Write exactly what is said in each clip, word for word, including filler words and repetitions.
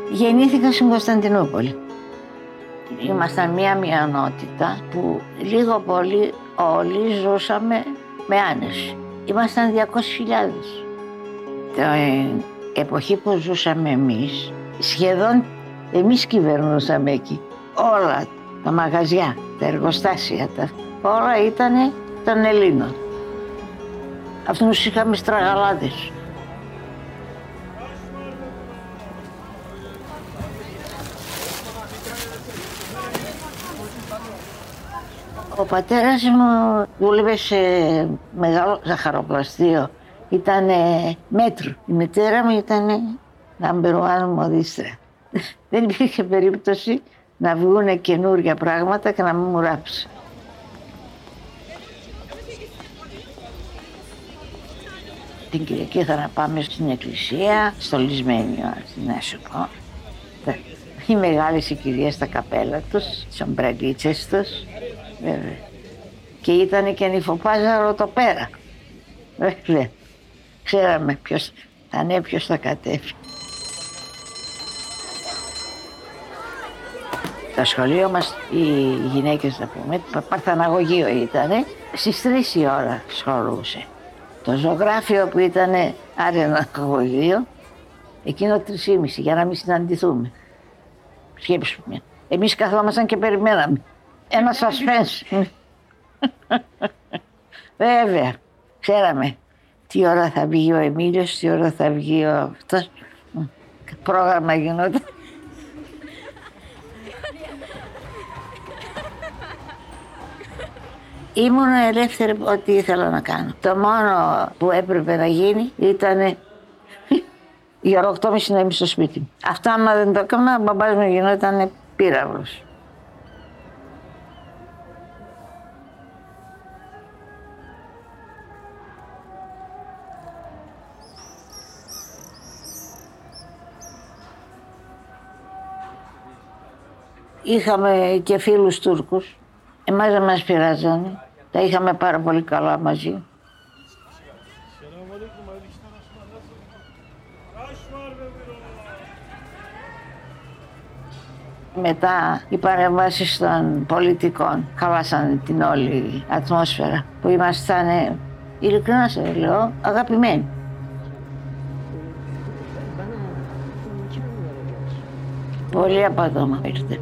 Γεννήθηκα στην Κωνσταντινούπολη. Ήμασταν μια μειονότητα που λίγο πολύ όλοι ζούσαμε με άνεση. Ήμασταν διακόσιες χιλιάδες. Την εποχή που ζούσαμε εμείς, σχεδόν εμείς κυβερνούσαμε εκεί. Όλα τα μαγαζιά, τα εργοστάσια, τα... όλα ήταν των Ελλήνων. Αυτούς είχαμε στραγαλάδες. Ο πατέρας μου δούλευε σε μεγάλο ζαχαροπλαστείο. Ήτανε μέτρο. Η μητέρα μου ήτανε number one μοδίστρα. Δεν υπήρχε περίπτωση να βγούνε καινούργια πράγματα και να μην μου ράψει. Την Κυριακή θα να πάμε στην εκκλησία, στο Λυσμένιο, να σου πω. Οι μεγάλες οι κυρίες στα καπέλα τους, τις ομπρελίτσες τους, βέβαια. Και ήταν και νυφοπάζαρο το πέρα. Βέβαια. Ξέραμε ποιος θα ανέβει, ποιος θα κατέβει. Το σχολείο μας, οι γυναίκες, θα πούμε, παρθαναγωγείο ήτανε, στις τρεις η ώρα σχολούσε. Το ζωγράφιο που ήτανε αρεναγωγείο, εκείνο τρεις και μισή για να μην συναντηθούμε. Σκέψουμε. Εμείς καθόμασταν και περιμέναμε. Ένα suspense. Βέβαια, ξέραμε τι ώρα θα βγει ο Εμίλιος, τι ώρα θα βγει ο αυτός. Πρόγραμμα γινόταν. Ήμουν ελεύθερη ό,τι ήθελα να κάνω. Το μόνο που έπρεπε να γίνει ήταν η ώρα οκτώ και μισή να είμαι στο σπίτι μου. Αυτά άμα δεν το έκανα, ο μπαμπάς μου γινόταν πύραυλος. Είχαμε και φίλους Τούρκους. Εμάς δεν μας πειράζανε. Τα είχαμε πάρα πολύ καλά μαζί. Μετά οι παρεμβάσεις των πολιτικών χαλάσανε την όλη ατμόσφαιρα που ήμασταν, ειλικρινά σε λέω, αγαπημένοι. Πολύ απατώμα ήρθε.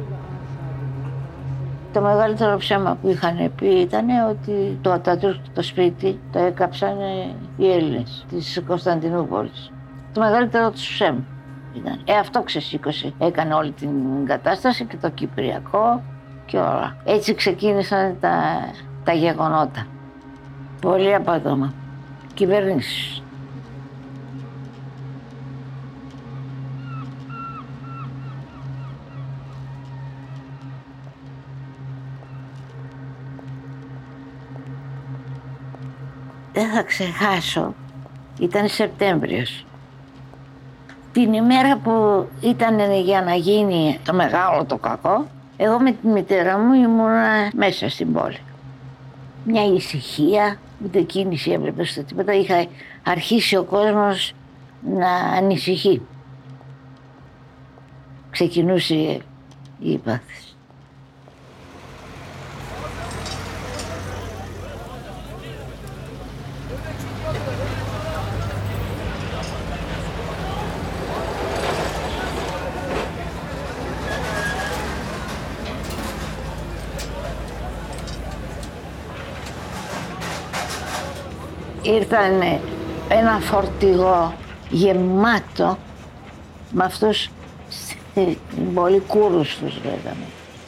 Το μεγαλύτερο ψέμα που είχαν πει ήταν ότι το Ατατούρκ το σπίτι το έκαψαν οι Έλληνες της Κωνσταντινούπολης. Το μεγαλύτερο τους ψέμα ήταν. Ε, αυτό ξεσήκωσε. Έκανε όλη την κατάσταση και το Κυπριακό και όλα. Έτσι ξεκίνησαν τα, τα γεγονότα. Πολύ απατώμα. Κυβερνήσεις. Δεν θα ξεχάσω, ήταν Σεπτέμβριος. Την ημέρα που ήταν για να γίνει το μεγάλο το κακό, εγώ με τη μητέρα μου ήμουνα μέσα στην πόλη. Μια ησυχία, ούτε κίνηση έβλεπε στο τίποτα. Είχα αρχίσει ο κόσμος να ανησυχεί. Ξεκινούσε η υπάθεση. Ήρθαν ένα φορτηγό γεμάτο με αυτούς στην πόλη, κούρους τους λέγαμε.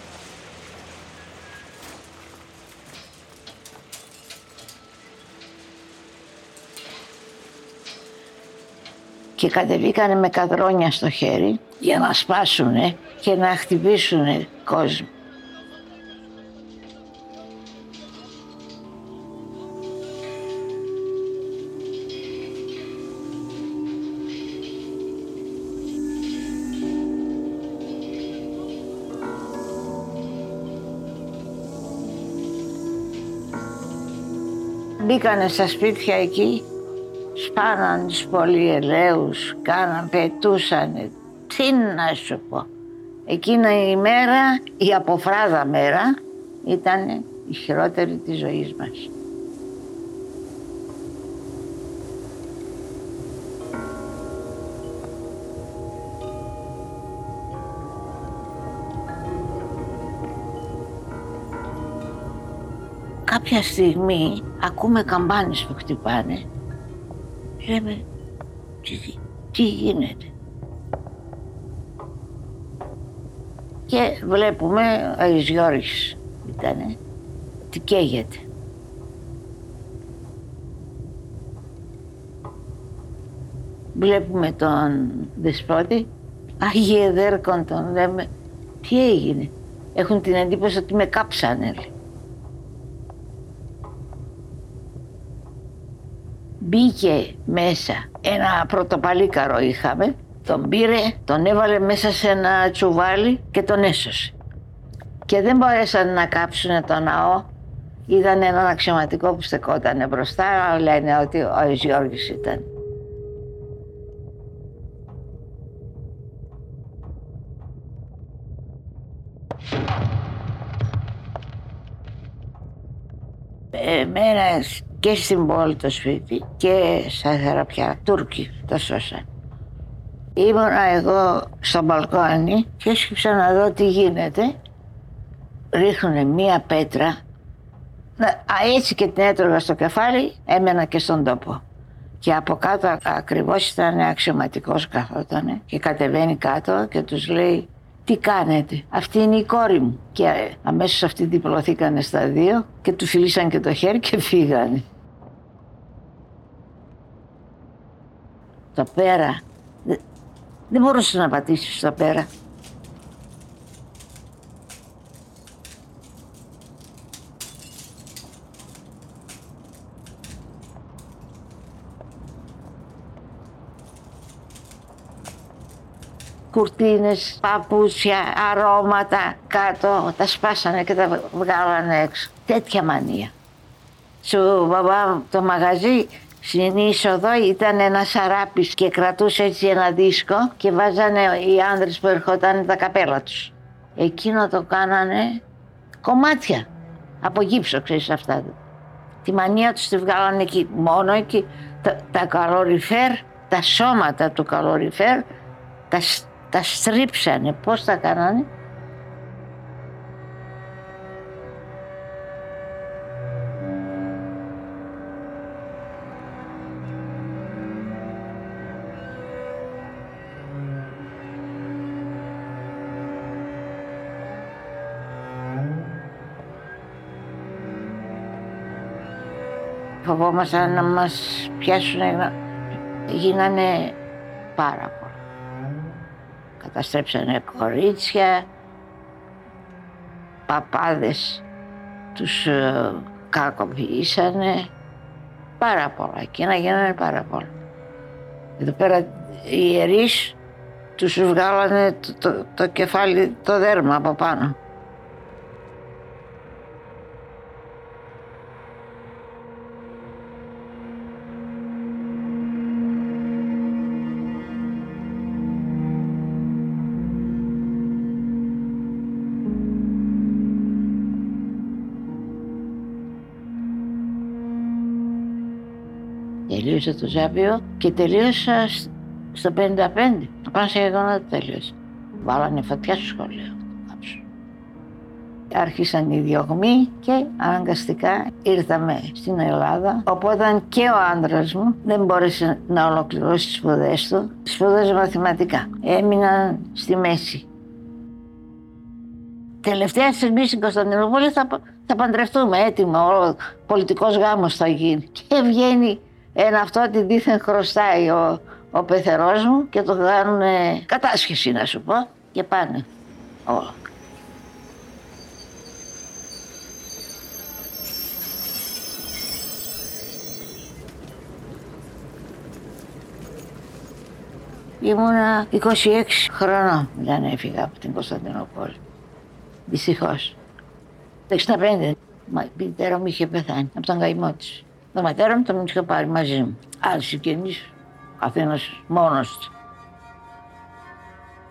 Και κατεβήκανε με καδρόνια στο χέρι για να σπάσουνε και να χτυπήσουνε κόσμο. Μπήκανε στα σπίτια εκεί, σπάναν τους πολυελαίους, κάναν, πετούσανε Τι να σου πω. Εκείνα η μέρα, η αποφράδα μέρα, ήταν η χειρότερη της ζωής μας. Κάποια στιγμή ακούμε καμπάνες που χτυπάνε. Λέμε, τι, τι γίνεται. Και βλέπουμε, ο Άγιος Γιώργης ήτανε, τι καίγεται. Βλέπουμε τον Δεσπότη, Άγιε Δέρκον τον λέμε, τι έγινε. Έχουν την εντύπωση ότι με κάψανε. Μπήκε μέσα, ένα πρωτοπαλίκαρο είχαμε, τον πήρε, τον έβαλε μέσα σε ένα τσουβάλι και τον έσωσε. Και δεν μπορέσαν να κάψουν το ναό. Είδαν έναν αξιωματικό που στεκότανε μπροστά, λένε ότι ο Άγιος Γιώργης ήταν. Εμένα και στην πόλη το σπίτι και στα Θεραπιά, Τούρκοι τα σώσαν. Ήμουνα εγώ στο μπαλκόνι και έσκυψα να δω τι γίνεται. Ρίχνουνε μία πέτρα, α, έτσι και την έτρωγα στο κεφάλι, έμενα και στον τόπο. Και από κάτω ακριβώς ήταν αξιωματικός, καθότανε και κατεβαίνει κάτω και τους λέει, τι κάνετε, αυτή είναι η κόρη μου. Και αμέσως αυτοί διπλωθήκανε στα δύο και του φιλήσαν και το χέρι και φύγανε. Το πέρα, δεν μπορούσε να πατήσει στο πέρα. Κουρτίνες, παπούτσια, αρώματα κάτω, τα σπάσανε και τα βγάλανε έξω. Τέτοια μανία. Σου μπαμπά το μαγαζί στην είσοδο ήταν ένα σαράπης και κρατούσε έτσι ένα δίσκο και βάζανε οι άνδρες που ερχόταν τα καπέλα τους. Εκείνο το κάνανε κομμάτια από γύψο, ξέρεις αυτά. Τη μανία τους τη βγάλανε εκεί, μόνο εκεί. Τα, τα καλοριφέρ, τα σώματα του καλοριφέρ, τα Τα στρίψανε. Πώς τα κάνανε? Φοβόμασταν να μας πιάσουν, γίνανε πάρα πολλά. Καταστρέψανε κορίτσια, παπάδες τους ε, κακοποιήσανε, πάρα πολλά. Εκείνα γίνανε πάρα πολλά. Εδώ πέρα οι ιερείς τους βγάλανε το, το, το κεφάλι, το δέρμα από πάνω. Τελείωσε το Ζάπιο και τελείωσα στο πενήντα πέντε. Πάνω σε γεγονότα τελείωσα. Βάλανε φωτιά στο σχολείο. Άρχισαν οι διωγμοί και αναγκαστικά ήρθαμε στην Ελλάδα. Οπότε και ο άντρας μου δεν μπόρεσε να ολοκληρώσει τις σπουδές του. Σπούδαζε μαθηματικά. Έμειναν στη μέση. Τελευταία στιγμή στην Κωνσταντινούπολη θα, θα παντρευτούμε. Έτοιμο, ο πολιτικός γάμος θα γίνει. Και βγαίνει ένα αυτό ότι δήθεν χρωστάει ο, ο πεθερός μου και το κάνουν κατάσχεση, να σου πω, και πάνε όλα. Ήμουνα είκοσι έξι χρονών όταν έφυγα από την Κωνσταντινούπολη. Δυστυχώς. Το εξήντα πέντε η μητέρα μου είχε πεθάνει από τον καημό της. Το πατέρα μου τον είχε πάρει μαζί μου. Άλλοι συγγενείς, καθένας μόνος του.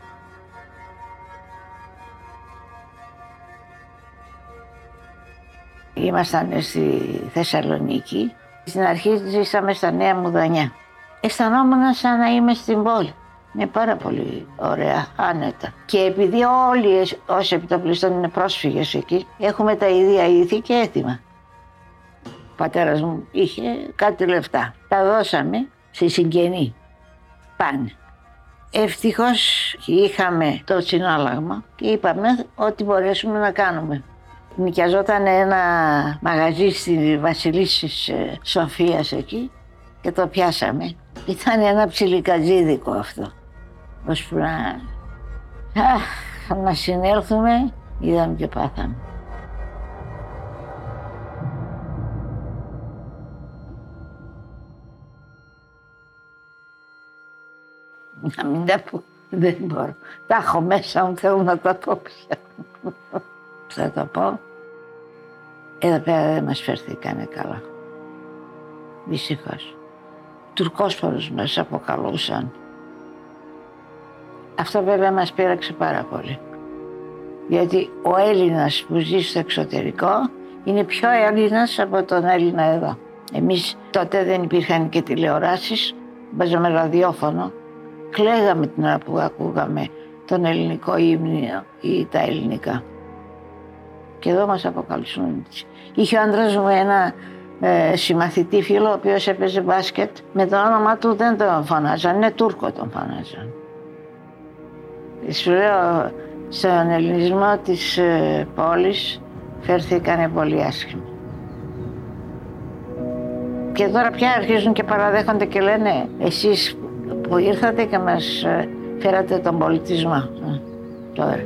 Ήμασταν στη Θεσσαλονίκη. Στην αρχή ζήσαμε στα Νέα Μουδανιά. Αισθανόμουν σαν να είμαι στην πόλη. Είναι πάρα πολύ ωραία, άνετα. Και επειδή όλοι όσοι επιτοπλιστών είναι πρόσφυγες εκεί, έχουμε τα ίδια ήθη και έθιμα. Ο πατέρας μου είχε κάτι λεφτά. Τα δώσαμε στη συγγενή. Πάνε. Ευτυχώς είχαμε το συνάλλαγμα και είπαμε ότι μπορέσουμε να κάνουμε. Νοικιαζόταν ένα μαγαζί στη Βασιλίσσης Σοφίας εκεί και το πιάσαμε. Ήταν ένα ψιλικατζίδικο αυτό. Ώσπου να... Αχ, να συνέλθουμε, είδαμε και πάθαμε. Να μην τα πω, δεν μπορώ. Τα έχω μέσα μου, θέλω να τα πω πια. Θα το πω. Εδώ πέρα δεν μας φέρθηκανε καλά. Δυστυχώς. Τουρκόσπορους μας αποκαλούσαν. Αυτό βέβαια μας πείραξε πάρα πολύ. Γιατί ο Έλληνας που ζει στο εξωτερικό είναι πιο Έλληνας από τον Έλληνα εδώ. Εμείς τότε δεν υπήρχαν και τηλεοράσεις, παίζαμε ραδιόφωνο. Κλαίγαμε την ώρα που ακούγαμε τον ελληνικό ύμνο ή τα ελληνικά. Και εδώ μας αποκαλούσαν. Είχε ο άντρας μου ένα ε, συμμαθητή φίλο, ο οποίος έπαιζε μπάσκετ. Με το όνομα του δεν τον φωνάζαν, είναι Τούρκο τον φωνάζαν. Σου λέω, στον ελληνισμό της ε, πόλης φέρθηκανε πολύ άσχημα. Και τώρα πια αρχίζουν και παραδέχονται και λένε εσείς που ήρθατε και μας φέρατε τον πολιτισμό. Τώρα.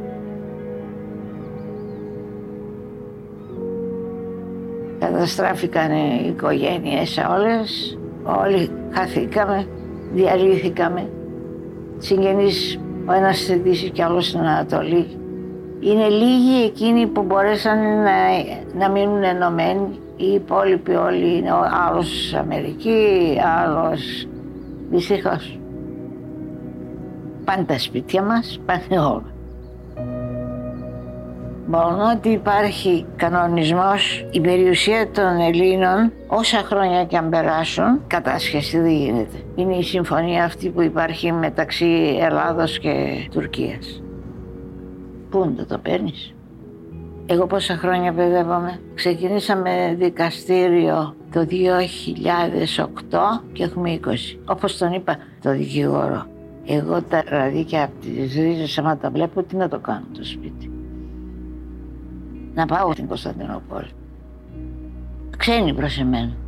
Καταστράφηκαν οι οικογένειες όλες, όλοι χαθήκαμε, διαλύθηκαμε. Συγγενείς ο ένας στη Δύση και άλλος στην Ανατολή. Είναι λίγοι εκείνοι που μπορέσαν να, να μείνουν ενωμένοι. Οι υπόλοιποι όλοι είναι άλλος Αμερική, άλλος... Δυστυχώς. Πάνε τα σπίτια μας, πάνε όλα. Μόνο ότι υπάρχει κανονισμός, η περιουσία των Ελλήνων, όσα χρόνια και αν περάσουν, κατάσχεση δεν γίνεται. Είναι η συμφωνία αυτή που υπάρχει μεταξύ Ελλάδος και Τουρκίας. Πού να το παίρνεις? Εγώ πόσα χρόνια παιδεύομαι. Ξεκινήσαμε δικαστήριο το δύο χιλιάδες οκτώ και έχουμε είκοσι. Όπως τον είπα το δικηγόρο. Εγώ τα ραδίκια από τις ρίζες, άμα τα βλέπω, τι να το κάνω το σπίτι. Να πάω στην Κωνσταντινούπολη. Ξένοι προς εμένα.